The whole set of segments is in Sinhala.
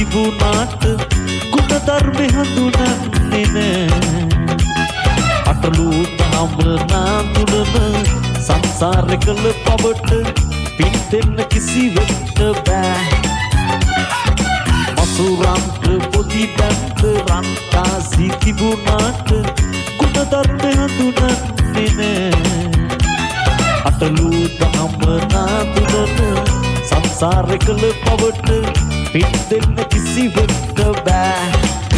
තිබුණාට ගුණ ධර්ම හඳුනන්නේ නෑ අටලු දහම නාඳුනන සංසාරේ කළ පවට පින් දෙන්න කිසිවෙක්ට බෑ මසුරන්ට පොඩි බැන්ත රන්කාසි තිබුණාට ගුණ ධර්ම හඳුනන්නේ නෑ අටලු දහම නාඳුනන සංසාරේ කළ පවට පින් දෙන්න කිසිවෙක්ට බෑ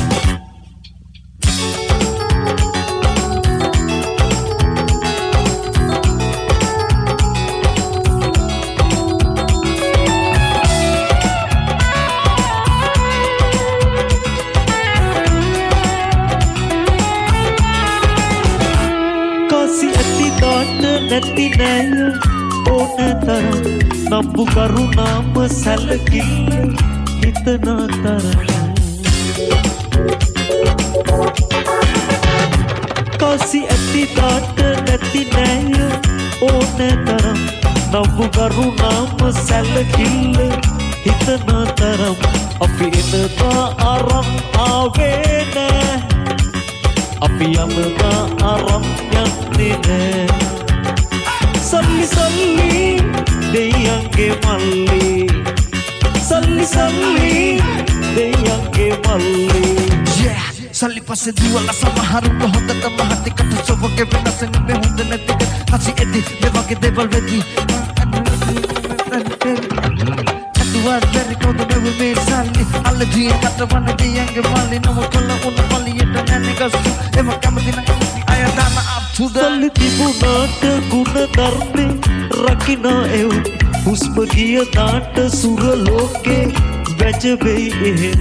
කාසි ඇති දාට නැති නෑය ඕන තරම් නම්බු කරුණාම සැලකිල්ල හිතනා තරම් කාසි ඇති දාට නැති නෑය ඕන තරම් නම්බු කරුණාම සැලකිල්ල හිතනා තරම් අපි එනවා අරන් ආවේ නෑ අපි යමනා අරන් යන්නේ නෑ සල්ලි සල්ලි දෙයන්ගේ මල්ලි සල්ලි සල්ලි දෙයන්ගේ මල්ලි සල්ලි පස්සේ දුවලා සමහරුන්ට හොඳට මහතිකට සොබගේ වෙනස නෙමෙයි හොඳ නැතික හසි එදි මේ වගේ දේවල් වෙදී අදුවා බැරි කොහොමද මේ සල්ලි අල්ලදී කටවන දෙයන්ගේ මල්ලි නම කළ උන පල්ලියට නැනිකසු එම කැමති නම් අය දාන අප්තුද සල්ලි තිබුණාට ගුණ ධර්මේ රකින්න එව් හුස්ම ගිය දාට සුර ලෝකේ වැජබෙයි එහෙම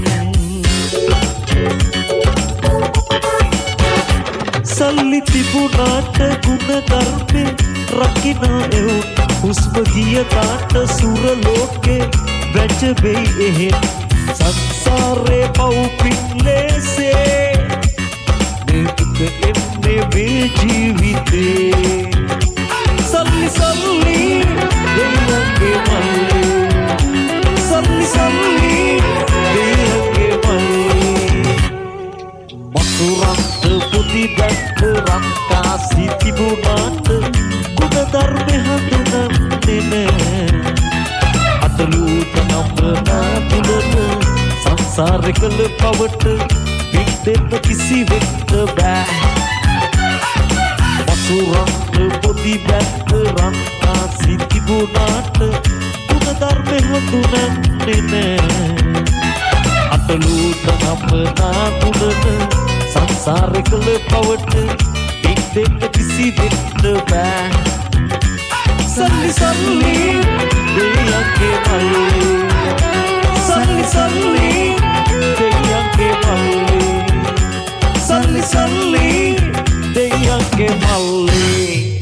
සල්ලි තිබුණාට ගුණ ධර්මේ රකින්න එව් හුස්ම ගිය දාට සුර ලෝකේ වැජබෙයි එහෙම සංසාරේ පව් පිල්ලේසේ නෙතුක එන්නේ මේ ජීවිතේ සල්ලි සල්ලි දෙයන්ගේ මල්ලි සල්ලි සල්ලි දෙයන්ගේ මල්ලි මසුරන්ට පුති බැක්ක රන්කාසි තිබුණාට ගුණ ධර්ම හඳුනන්නේ නෑ අටලු දහම නාඳුනන සංසාරේ කළ පවට පින් දෙන්න කිසිවෙක්ට බෑ මසුරන්ට පොඩි බැක්ක රන්කාසි තිබුණාට ගුණ ධර්ම හඳුනන්නේ නෑ අටලු දහම නාඳුනන සංසාරේ කළ පවට පින් දෙන්න කිසිවෙක්ට බෑ සල්ලි සල්ලි දෙයන්ගේ මල්ලි සල්ලි සල්ලි දෙයන්ගේ මල්ලි සල්ලි සල්ලි දෙයන්ගේ මල්ලි